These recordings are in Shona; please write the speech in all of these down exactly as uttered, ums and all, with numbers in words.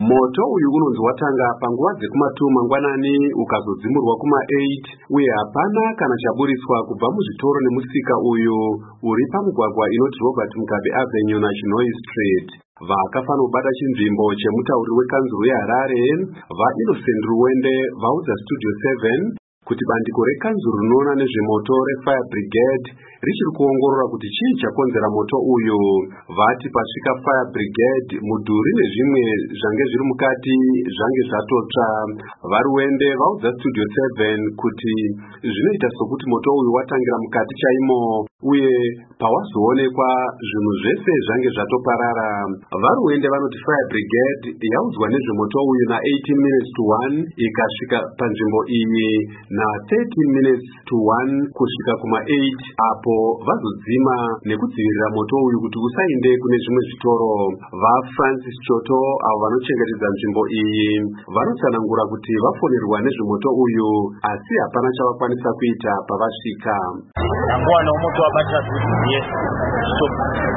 Moto uyu unonzi watanga panguva dzekumatu mangwanani ukazodzimurwa kuma eight uye hapana kana chaburiswa kubva muzvitoro nemusika uyu uri pamugwagwa inoti Robert Mugabe Avenue naChinoi Street. Vakafanobata chinzvimbo chemutauri wekanzuru yeHarare vaInnocent Ruwende vaudza Studio seven kuti bandiko rekanzuru rinoona nezvemoto reFire Brigade richiri kuongorora kuti chii chakonzera moto uyu. Vati pasvika Fire Brigade mudhuri nezvimwe zvange zviri mukati zvange zvatotsva. Varuwende vaudza Studio seven kuti zvinoita sokuti moto uyu watangira mukati chaimo uye pawazoonekwa zvinhu zvese zvange zvatoparara. Varuwende vanoti Fire Brigade yaudzwa nezvemoto uyu na eighteen minutes to one ikasvika panzvimbo iyi na thirteen minutes to one kusvika kuma eight apo vazodzima nekudzivirira moto uyu kuti usaende kune zvimwe zvitoro. VaFrancis Choto avo vanochengetedza nzvimbo iyi vanotsanangura kuti vafonerwa nezvemoto uyu asi hapana chavakwanisa kuita pavasvika. Ndangwana moto wabata zviye stop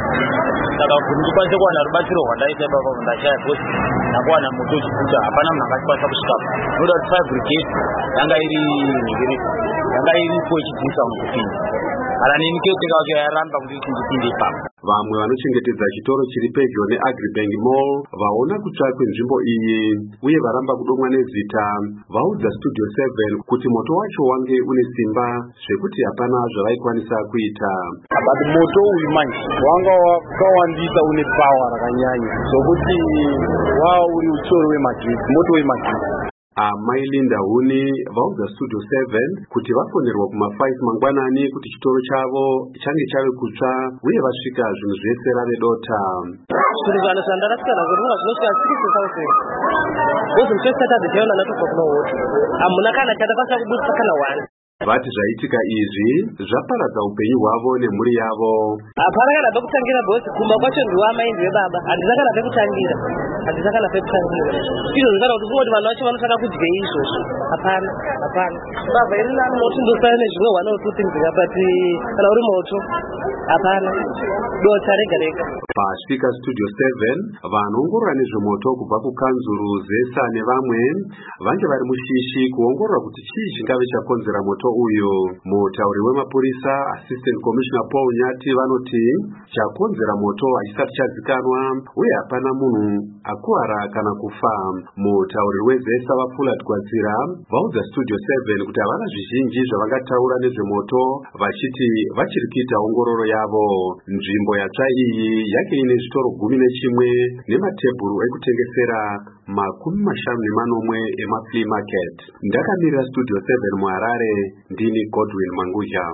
saka kuti ndikwanise kuwana rubatsiro rwandaita baba ndashaya post ndangwana moto chifuta hapana munhu angakwanisa kusvika. Noda kuti Fire Brigade yanga iri ngiri yanga iripo ichidzisa mukupinda kana nini kete kacho yaramba kuti chindipinde ipapo. Vamwe vanochengetedza chitoro chiri pedyo neAgribank Mall vaona kutsva kwenzvimbo iyi uye varamba kudomwa nezita vaudza Studio seven kuti moto wacho wange une simba zvekuti hapana zvavaikwanisa kuita. But moto uyu manje wanga wakawandisa une power rakanyanya zvokuti wao uri utsoro wemagetsi moto wemagetsi. Amai Linda Huni vaudza Studio seven kuti vafonerwa kuma five mangwanani kuti chitoro chavo change chave kutsva uye vasvika zvinhu zvese rave dota. Zvinhu zvano zvandarasika nazvo runga zvinosvika six thousand bozi muchosata dzichaona natobva kuna woto hamuna kana chadakwanisa kubudisa kana one. Vati zvaitika izvi zvaparadza upenyu hwavo nemhuri yavo. Hapana kana pekutangira bosi kumba kwacho ndiwamai ndiwebaba handina kana pekutangira handina kana pekutangira izvo zvinotaura kuti kungoti vanhu vacho vanosaka kudya izvozvo. Hapana hapana baba iri nani moto ndosara nezvimwe one or two things ngapati kana uri moto hapana dota rega rega. Pasvika Studio seven vanoongorora nezvemoto kubva kukanzuru Zesa nevamwe vange vari mushishi kuongorora kuti chii chingave chakonzera moto uyu. Mutauri wemapurisa Assistant Commissioner Paul Nyati vanoti chakonzera moto hachisati chazikanwa uye hapana munhu akuwara kana kufa. Mutauri weZesa Vapfulat Gwadzira vaudza Studio seven kuti havana zvizhinji zvavangataura nezvemoto vachiti vachiri kuita ongororo yavo. Nzvimbo yatsva iyi yake ine zvitoro gumi nechimwe nematebhuru ekutengesera makumi mashanu nemanomwe emaflea market. Ndakamirira Studio seven muHarare ndini Godwin Manguja.